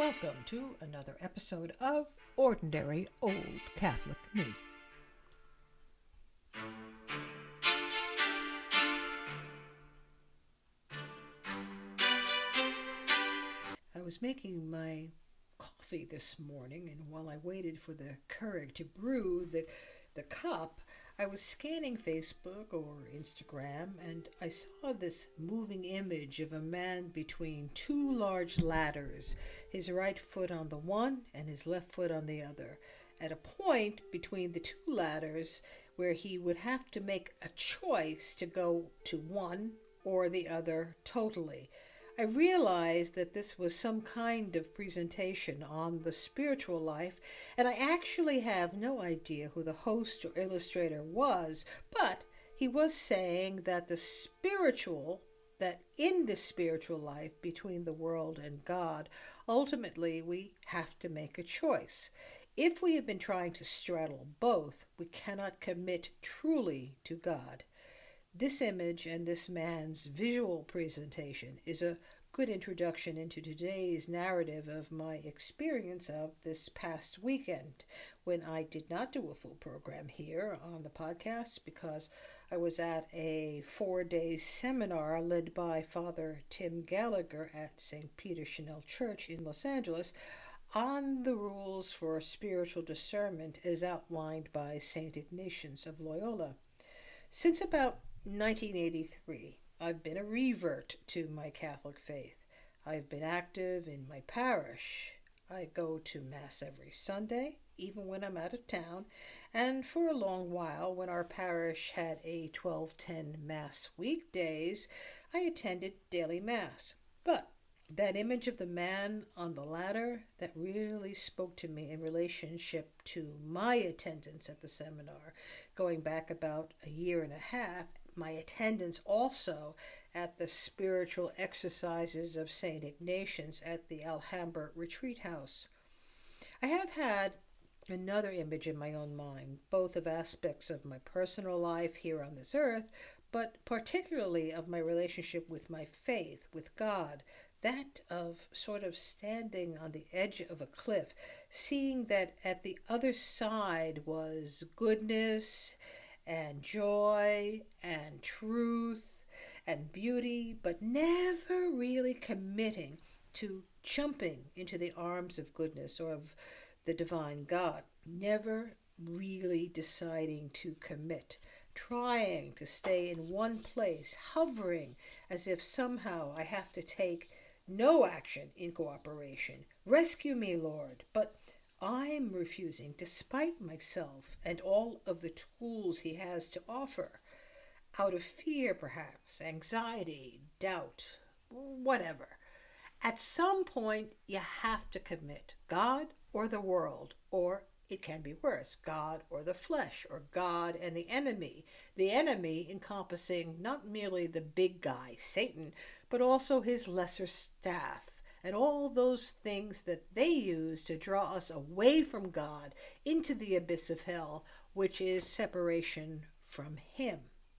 Welcome to another episode of Ordinary Old Catholic Me. I was making my coffee this morning, and while I waited for the Keurig to brew the cup, I was scanning Facebook or Instagram, and I saw this moving image of a man between two large ladders, his right foot on the one and his left foot on the other, at a point between the two ladders where he would have to make a choice to go to one or the other totally. I realized that this was some kind of presentation on the spiritual life, and I actually have no idea who the host or illustrator was, but he was saying that in the spiritual life between the world and God, ultimately we have to make a choice. If we have been trying to straddle both, we cannot commit truly to God. This image and this man's visual presentation is a good introduction into today's narrative of my experience of this past weekend when I did not do a full program here on the podcast because I was at a 4-day seminar led by Father Tim Gallagher at St. Peter Chanel Church in Los Angeles on the rules for spiritual discernment as outlined by St. Ignatius of Loyola. Since about 1983, I've been a revert to my Catholic faith. I've been active in my parish. I go to Mass every Sunday, even when I'm out of town, and for a long while, when our parish had a 12:10 Mass weekdays, I attended daily Mass. But that image of the man on the ladder, that really spoke to me in relationship to my attendance at the seminar, going back about a year and a half, my attendance also at the spiritual exercises of St. Ignatius at the Alhambra Retreat House. I have had another image in my own mind, both of aspects of my personal life here on this earth, but particularly of my relationship with my faith, with God, that of sort of standing on the edge of a cliff, seeing that at the other side was goodness and joy and truth and beauty, but never really committing to jumping into the arms of goodness or of the divine God, never really deciding to commit, trying to stay in one place, hovering as if somehow I have to take no action in cooperation. Rescue me, Lord. But I'm refusing, despite myself and all of the tools he has to offer, out of fear, perhaps, anxiety, doubt, whatever. At some point, you have to commit, God or the world, or it can be worse, God or the flesh, or God and the enemy encompassing not merely the big guy, Satan, but also his lesser staff, and all those things that they use to draw us away from God into the abyss of hell, which is separation from Him.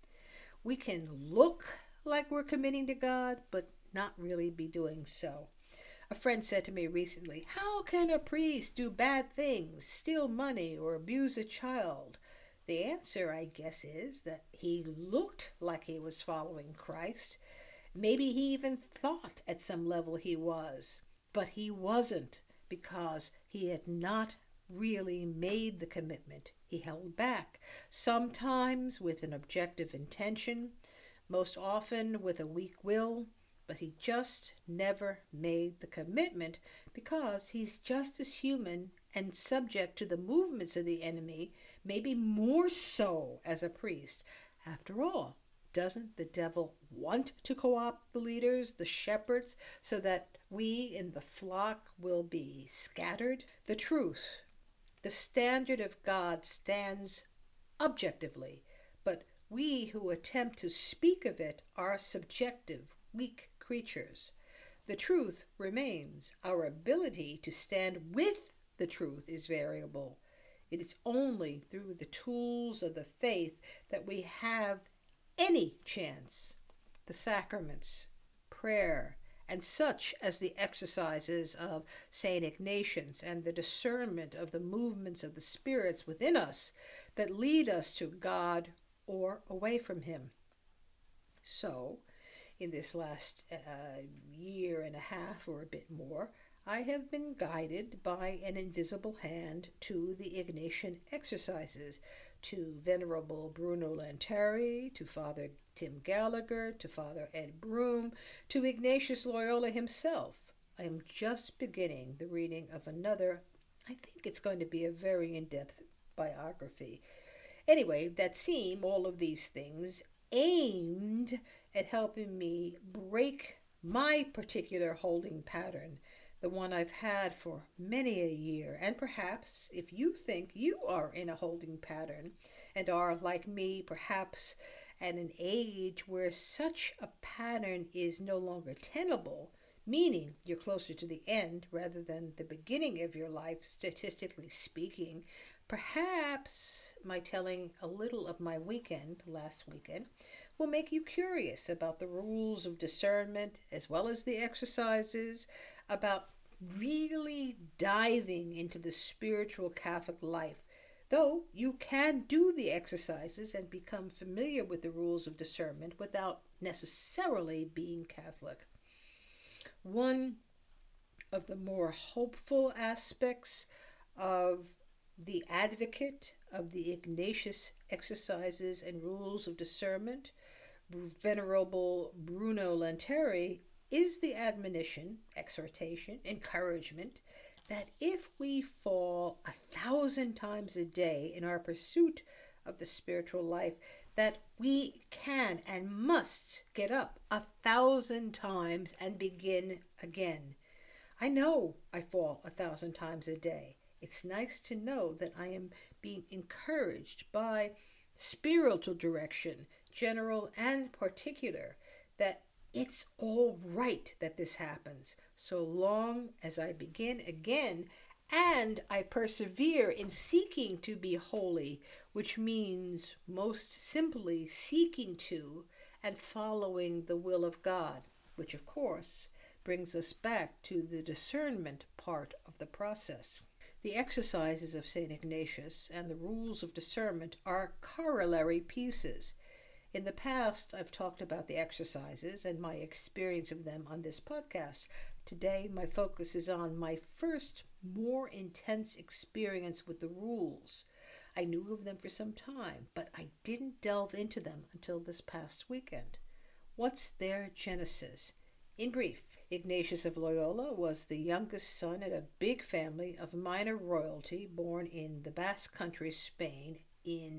We can look like we're committing to God, but not really be doing so. A friend said to me recently, "How can a priest do bad things, steal money, or abuse a child?" The answer, I guess, is that he looked like he was following Christ. Maybe he even thought at some level he was, but he wasn't because he had not really made the commitment. He held back, sometimes with an objective intention, most often with a weak will, but he just never made the commitment because he's just as human and subject to the movements of the enemy, maybe more so as a priest. After all, doesn't the devil want to co-opt the leaders, the shepherds, so that we in the flock will be scattered? The truth, the standard of God stands objectively, but we who attempt to speak of it are subjective, weak creatures. The truth remains. Our ability to stand with the truth is variable. It is only through the tools of the faith that we have any chance. The sacraments, prayer, and such as the exercises of St. Ignatius and the discernment of the movements of the spirits within us that lead us to God or away from Him. So, in this last year and a half or a bit more, I have been guided by an invisible hand to the Ignatian exercises, to Venerable Bruno Lanteri, to Father Tim Gallagher, to Father Ed Broom, to Ignatius Loyola himself. I am just beginning the reading of another, I think it's going to be a very in-depth biography. Anyway, that seem all of these things aimed at helping me break my particular holding pattern, the one I've had for many a year. And perhaps if you think you are in a holding pattern and are, like me, perhaps at an age where such a pattern is no longer tenable, meaning you're closer to the end rather than the beginning of your life, statistically speaking, perhaps my telling a little of my weekend, last weekend, will make you curious about the rules of discernment as well as the exercises, about really diving into the spiritual Catholic life. Though you can do the exercises and become familiar with the rules of discernment without necessarily being Catholic. One of the more hopeful aspects of the advocate of the Ignatius exercises and rules of discernment, Venerable Bruno Lanteri, is the admonition, exhortation, encouragement that if we fall 1,000 times a day in our pursuit of the spiritual life, that we can and must get up 1,000 times and begin again. I know I fall 1,000 times a day. It's nice to know that I am being encouraged by spiritual direction, general and particular, that it's all right that this happens, so long as I begin again and I persevere in seeking to be holy, which means most simply seeking to and following the will of God, which of course brings us back to the discernment part of the process. The exercises of St. Ignatius and the rules of discernment are corollary pieces. In the past, I've talked about the exercises and my experience of them on this podcast. Today, my focus is on my first, more intense experience with the rules. I knew of them for some time, but I didn't delve into them until this past weekend. What's their genesis? In brief, Ignatius of Loyola was the youngest son in a big family of minor royalty born in the Basque Country, Spain, in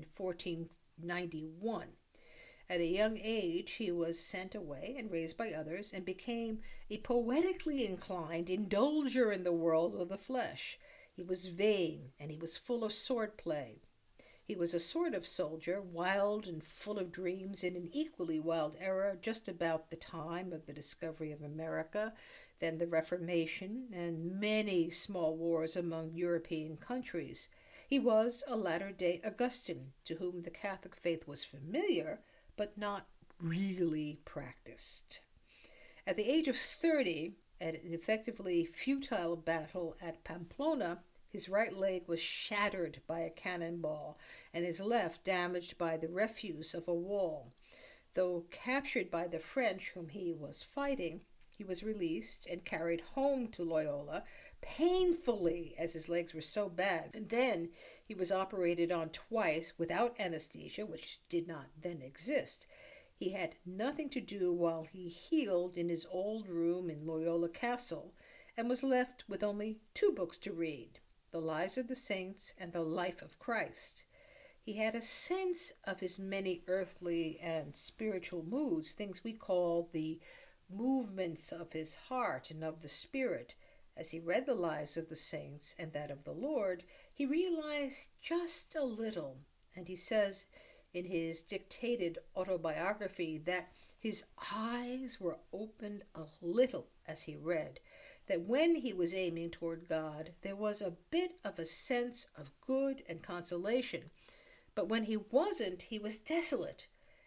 1491. At a young age, he was sent away and raised by others and became a poetically inclined indulger in the world of the flesh. He was vain and he was full of swordplay. He was a sort of soldier, wild and full of dreams in an equally wild era, just about the time of the discovery of America, then the Reformation, and many small wars among European countries. He was a latter-day Augustine, to whom the Catholic faith was familiar, but not really practiced. At the age of 30, at an effectively futile battle at Pamplona, his right leg was shattered by a cannonball and his left damaged by the refuse of a wall. Though captured by the French whom he was fighting, he was released and carried home to Loyola, painfully as his legs were so bad. And then he was operated on twice without anesthesia, which did not then exist. He had nothing to do while he healed in his old room in Loyola Castle, and was left with only 2 books to read, The Lives of the Saints and The Life of Christ. He had a sense of his many earthly and spiritual moods, things we call the movements of his heart and of the spirit. As he read the lives of the saints and that of the Lord, he realized just a little, and he says in his dictated autobiography that his eyes were opened a little as he read, that when he was aiming toward God, there was a bit of a sense of good and consolation, but when he wasn't, he was desolate,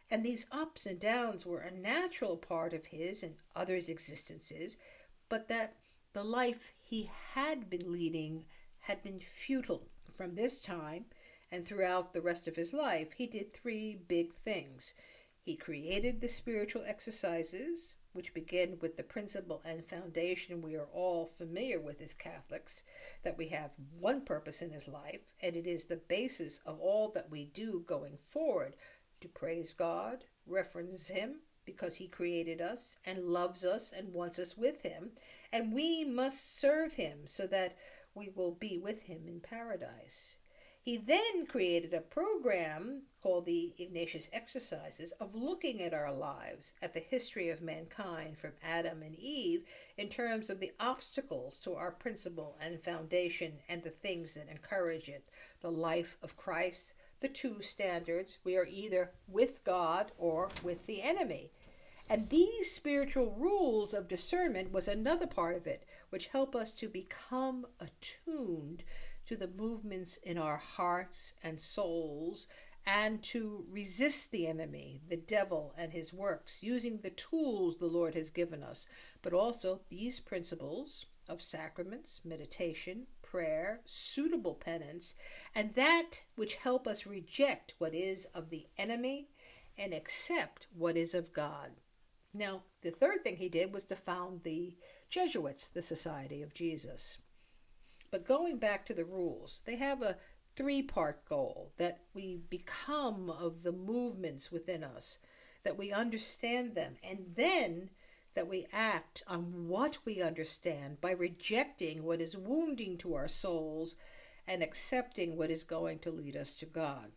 And these ups and downs were a natural part of his and others' existences, but that the life he had been leading had been futile. From this time and throughout the rest of his life, he did three big things. He created the spiritual exercises, which begin with the principle and foundation we are all familiar with as Catholics, that we have one purpose in his life, and it is the basis of all that we do going forward: to praise God, reference him, because he created us and loves us and wants us with him, and we must serve him so that we will be with him in paradise. He then created a program called the Ignatius Exercises of looking at our lives, at the history of mankind from Adam and Eve, in terms of the obstacles to our principle and foundation and the things that encourage it: the life of Christ, the two standards: we are either with God or with the enemy. And these spiritual rules of discernment was another part of it, which help us to become attuned to the movements in our hearts and souls, and to resist the enemy, the devil, and his works, using the tools the Lord has given us, but also these principles of sacraments, meditation, prayer, suitable penance, and that which help us reject what is of the enemy and accept what is of God. Now, the third thing he did was to found the Jesuits, the Society of Jesus. But going back to the rules, they have a three-part goal: that we become of the movements within us, that we understand them, and then that we act on what we understand by rejecting what is wounding to our souls and accepting what is going to lead us to God.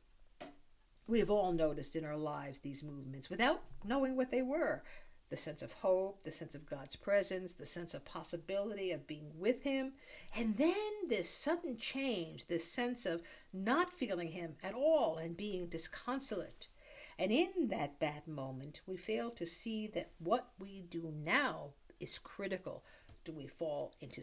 We have all noticed in our lives these movements without knowing what they were: the sense of hope, the sense of God's presence, the sense of possibility of being with him, and then this sudden change, this sense of not feeling him at all and being disconsolate. And in that bad moment, we fail to see that what we do now is critical. Do we fall into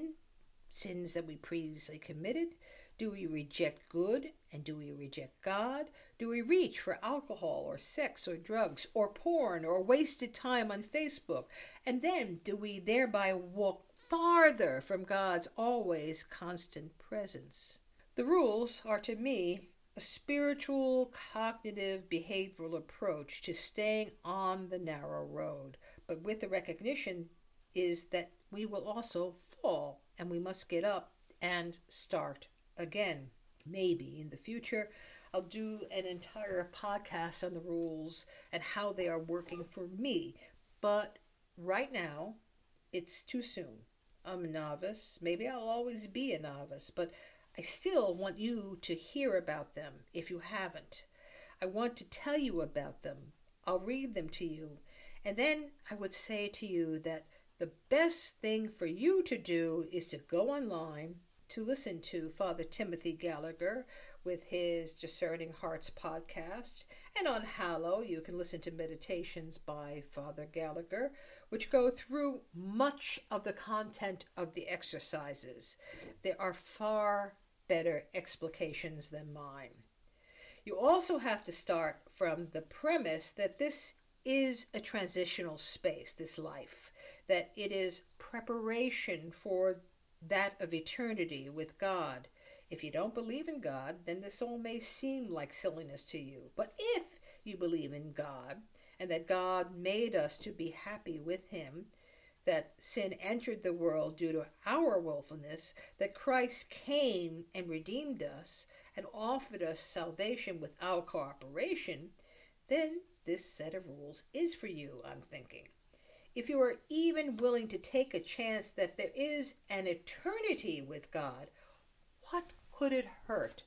sins that we previously committed? Do we reject good, and do we reject God? Do we reach for alcohol or sex or drugs or porn or wasted time on Facebook? And then do we thereby walk farther from God's always constant presence? The rules are, to me, a spiritual, cognitive, behavioral approach to staying on the narrow road, but with the recognition is that we will also fall, and we must get up and start again. Maybe in the future I'll do an entire podcast on the rules and how they are working for me, but right now it's too soon. I'm a novice. Maybe I'll always be a novice, but I still want you to hear about them if you haven't. I want to tell you about them. I'll read them to you, and then I would say to you that the best thing for you to do is to go online to listen to Father Timothy Gallagher with his Discerning Hearts podcast. And on Hallow, you can listen to meditations by Father Gallagher, which go through much of the content of the exercises. There are far better explications than mine. You also have to start from the premise that this is a transitional space, this life, that it is preparation for that of eternity with God. If you don't believe in God, then this all may seem like silliness to you. But if you believe in God, and that God made us to be happy with him, that sin entered the world due to our willfulness, that Christ came and redeemed us and offered us salvation with our cooperation, then this set of rules is for you, I'm thinking. If you are even willing to take a chance that there is an eternity with God, what could it hurt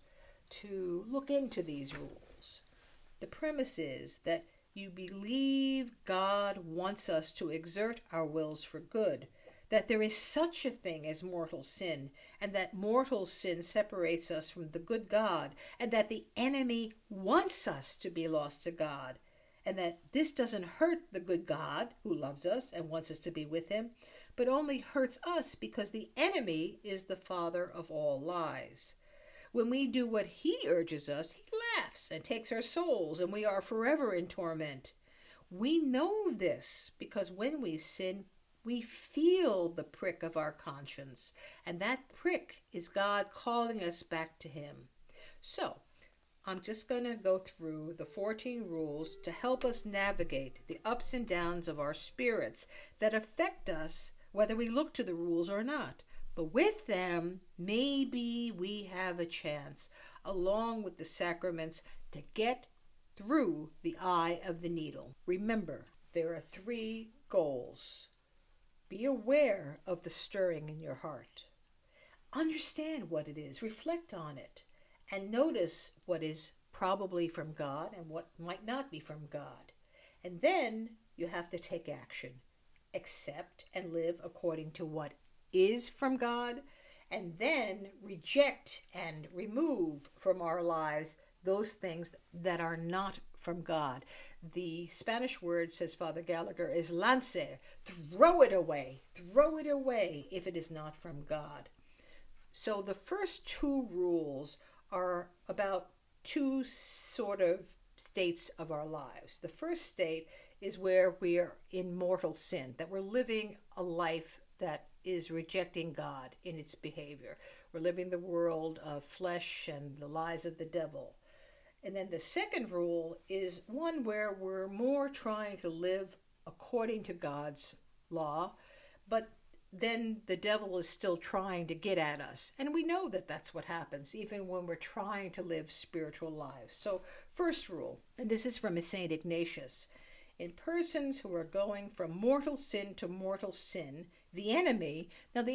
to look into these rules? The premise is that you believe God wants us to exert our wills for good, that there is such a thing as mortal sin, and that mortal sin separates us from the good God, and that the enemy wants us to be lost to God, and that this doesn't hurt the good God who loves us and wants us to be with him, but only hurts us because the enemy is the father of all lies. When we do what he urges us, he laughs laughs and takes our souls, and we are forever in torment. We know this because when we sin, we feel the prick of our conscience, and that prick is God calling us back to Him. So, I'm just going to go through the 14 rules to help us navigate the ups and downs of our spirits that affect us whether we look to the rules or not. But with them, maybe we have a chance, along with the sacraments, to get through the eye of the needle. Remember, there are 3 goals. Be aware of the stirring in your heart. Understand what it is, reflect on it, and notice what is probably from God and what might not be from God. And then you have to take action. Accept and live according to what is from God, and then reject and remove from our lives those things that are not from God. The Spanish word, says Father Gallagher, is lance. Throw it away. Throw it away if it is not from God. So the first 2 rules are about 2 sort of states of our lives. The first state is where we are in mortal sin, that we're living a life that is rejecting God in its behavior. We're living the world of flesh and the lies of the devil. And then the second rule is one where we're more trying to live according to God's law, but then the devil is still trying to get at us. And we know that that's what happens, even when we're trying to live spiritual lives. So, first rule, and this is from St. Ignatius. In persons who are going from mortal sin to mortal sin, the enemy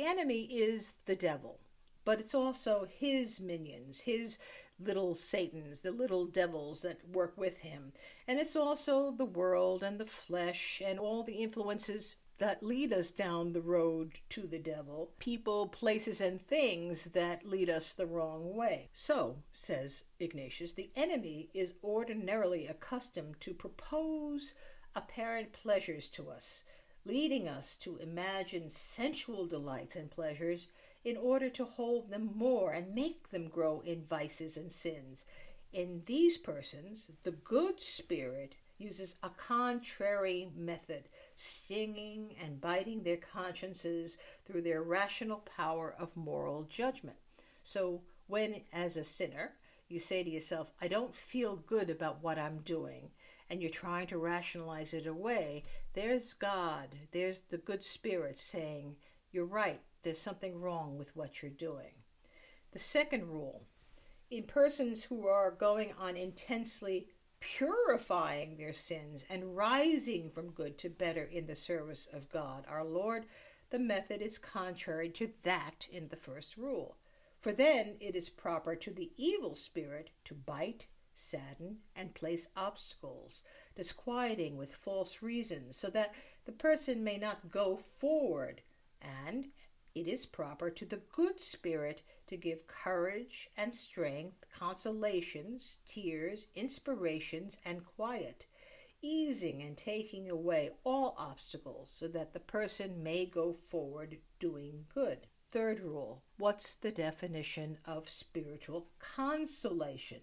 is the devil, but it's also his minions, his little Satans, the little devils that work with him. And it's also the world and the flesh and all the influences that lead us down the road to the devil, people, places, and things that lead us the wrong way. So, says Ignatius, the enemy is ordinarily accustomed to propose apparent pleasures to us, leading us to imagine sensual delights and pleasures in order to hold them more and make them grow in vices and sins. In these persons, the good spirit uses a contrary method, stinging and biting their consciences through their rational power of moral judgment. So when, as a sinner, you say to yourself, I don't feel good about what I'm doing, and you're trying to rationalize it away, there's God, there's the good spirit saying, you're right, there's something wrong with what you're doing. The second rule, in persons who are going on intensely purifying their sins and rising from good to better in the service of God, our Lord, the method is contrary to that in the first rule. For then it is proper to the evil spirit to bite, sadden, and place obstacles, disquieting with false reasons, so that the person may not go forward, and it is proper to the good spirit to give courage and strength, consolations, tears, inspirations, and quiet, easing and taking away all obstacles so that the person may go forward doing good. Third rule, what's the definition of spiritual consolation?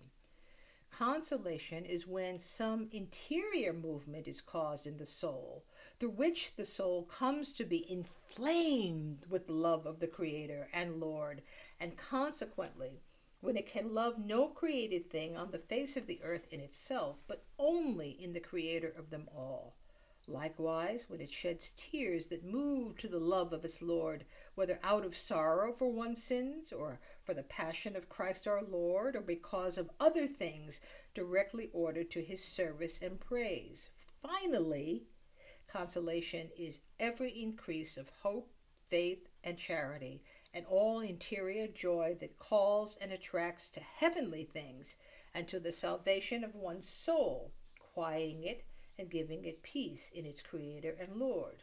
Consolation is when some interior movement is caused in the soul, through which the soul comes to be inflamed with the love of the Creator and Lord, and consequently, when it can love no created thing on the face of the earth in itself, but only in the Creator of them all. Likewise, when it sheds tears that move to the love of its Lord, whether out of sorrow for one's sins, or for the passion of Christ our Lord, or because of other things directly ordered to his service and praise. Finally, consolation is every increase of hope, faith, and charity, and all interior joy that calls and attracts to heavenly things and to the salvation of one's soul, quieting it and giving it peace in its Creator and Lord.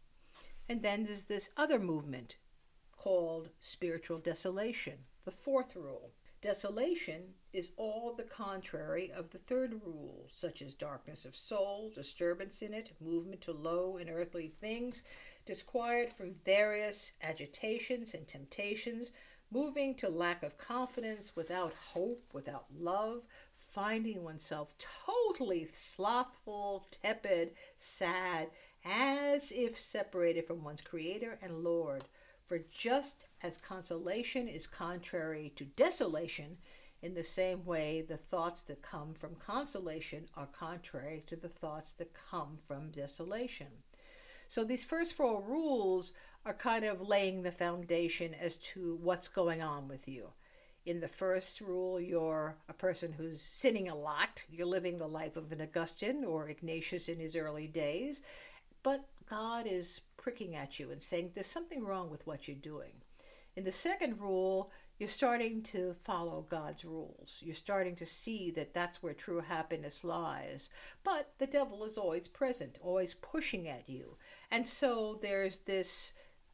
And then there's this other movement called spiritual desolation, the fourth rule. Desolation is all the contrary of the third rule, such as darkness of soul, disturbance in it, movement to low and earthly things, disquiet from various agitations and temptations, moving to lack of confidence, without hope, without love, finding oneself totally slothful, tepid, sad, as if separated from one's Creator and Lord. For just as consolation is contrary to desolation, in the same way the thoughts that come from consolation are contrary to the thoughts that come from desolation. So these first four rules are kind of laying the foundation as to what's going on with you. In the first rule, you're a person who's sinning a lot. You're living the life of an Augustine or Ignatius in his early days. But God is pricking at you and saying there's something wrong with what you're doing. In the second rule, you're starting to follow God's rules. You're starting to see that that's where true happiness lies. But the devil is always present, always pushing at you. And so there's this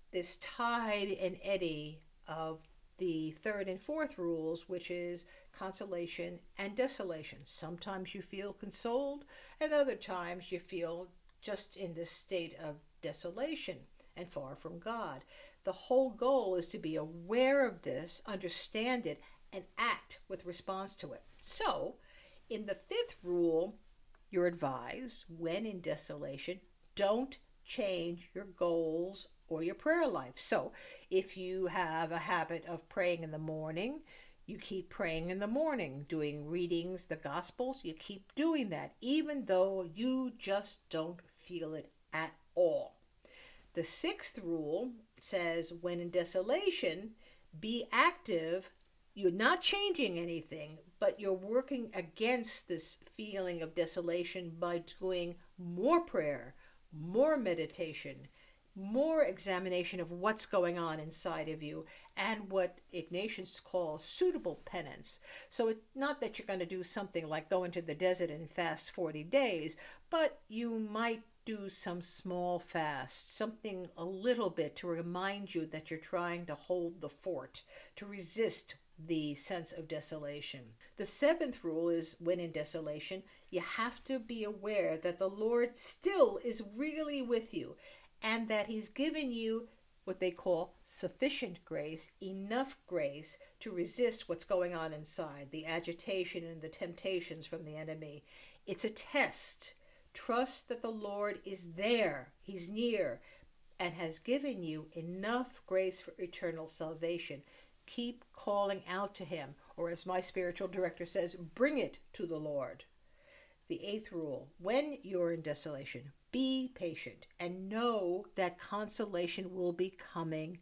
tide and eddy of the third and fourth rules, which is consolation and desolation. Sometimes you feel consoled, and other times you feel just in this state of desolation and far from God. The whole goal is to be aware of this, understand it, and act with response to it. So, in the fifth rule, you're advised, when in desolation, don't change your goals or your prayer life. So, if you have a habit of praying in the morning, you keep praying in the morning, doing readings, the Gospels, you keep doing that, even though you just don't feel it at all. The sixth rule says, when in desolation, be active. You're not changing anything, but you're working against this feeling of desolation by doing more prayer, more meditation, more examination of what's going on inside of you, and what Ignatius calls suitable penance. So it's not that you're going to do something like go into the desert and fast 40 days, but you might do some small fast, something a little bit to remind you that you're trying to hold the fort, to resist the sense of desolation. The seventh rule is, when in desolation, you have to be aware that the Lord still is really with you, and that He's given you what they call sufficient grace, enough grace to resist what's going on inside, the agitation and the temptations from the enemy. It's a test. Trust that the Lord is there, He's near, and has given you enough grace for eternal salvation. Keep calling out to Him, or as my spiritual director says, bring it to the Lord. The eighth rule, when you're in desolation, be patient and know that consolation will be coming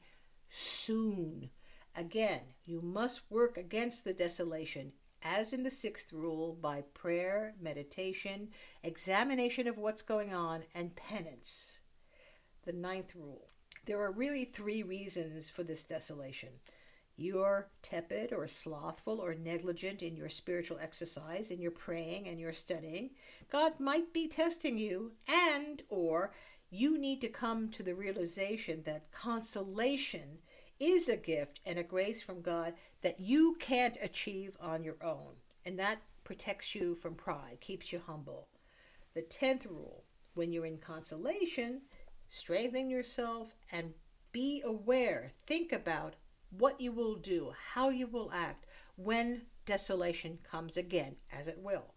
soon. Again, you must work against the desolation, as in the sixth rule, by prayer, meditation, examination of what's going on, and penance. The ninth rule, there are really three reasons for this desolation. You're tepid or slothful or negligent in your spiritual exercise, in your praying and your studying. God might be testing you, and or you need to come to the realization that consolation is a gift and a grace from God that you can't achieve on your own. And that protects you from pride, keeps you humble. The 10th rule, when you're in consolation, strengthen yourself and be aware. Think about what you will do, how you will act when desolation comes again, as it will.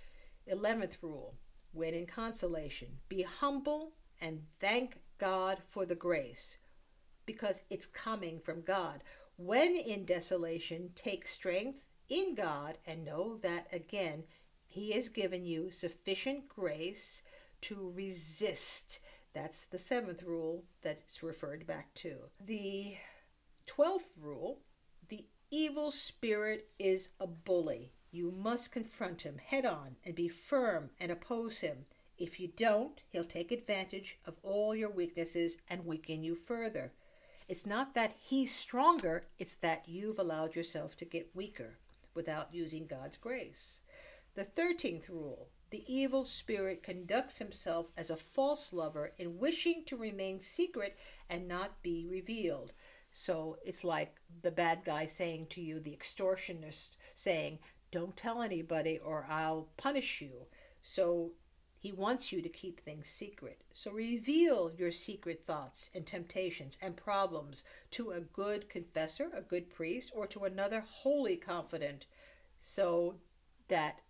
11th rule, when in consolation, be humble and thank God for the grace, because it's coming from God. When in desolation, take strength in God and know that, again, He has given you sufficient grace to resist. That's the 7th rule that's referred back to. The 12th rule, the evil spirit is a bully. You must confront him head on and be firm and oppose him. If you don't, he'll take advantage of all your weaknesses and weaken you further. It's not that he's stronger, it's that you've allowed yourself to get weaker without using God's grace. The 13th rule, the evil spirit conducts himself as a false lover in wishing to remain secret and not be revealed. So it's like the bad guy saying to you, the extortionist saying, don't tell anybody or I'll punish you. So he wants you to keep things secret. So reveal your secret thoughts and temptations and problems to a good confessor, a good priest, or to another holy confidant, so that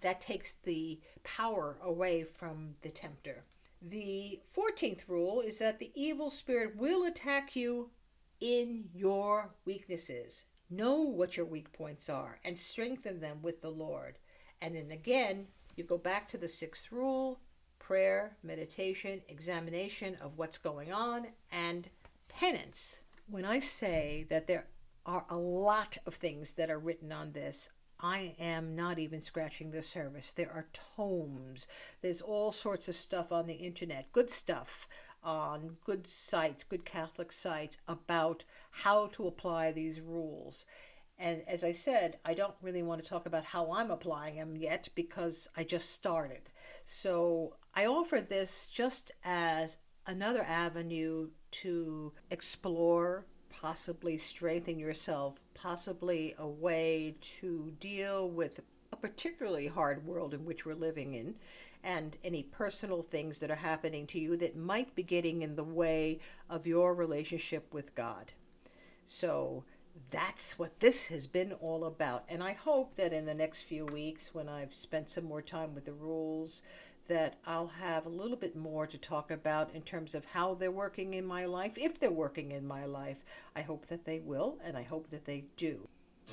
that takes the power away from the tempter. The 14th rule is that the evil spirit will attack you in your weaknesses. Know what your weak points are and strengthen them with the Lord. And then again, you go back to the 6th rule: prayer, meditation, examination of what's going on, and penance. When I say that there are a lot of things that are written on this, I am not even scratching the surface. There are tomes. There's all sorts of stuff on the internet, good stuff on good sites, good Catholic sites, about how to apply these rules. And as I said, I don't really want to talk about how I'm applying them yet because I just started. So I offer this just as another avenue to explore, possibly strengthen yourself, possibly a way to deal with a particularly hard world in which we're living in, and any personal things that are happening to you that might be getting in the way of your relationship with God. So that's what this has been all about. And I hope that in the next few weeks, when I've spent some more time with the rules, that I'll have a little bit more to talk about in terms of how they're working in my life. If they're working in my life, I hope that they will, and I hope that they do.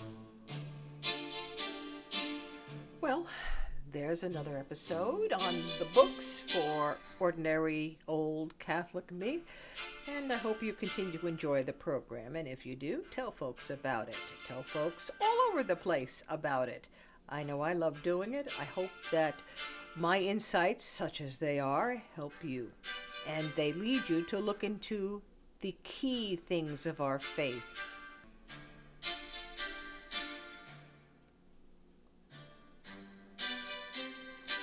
Well, there's another episode on the books for ordinary old Catholic me, and I hope you continue to enjoy the program. And if you do, tell folks about it. Tell folks all over the place about it. I know I love doing it. I hope that my insights, such as they are, help you, and they lead you to look into the key things of our faith.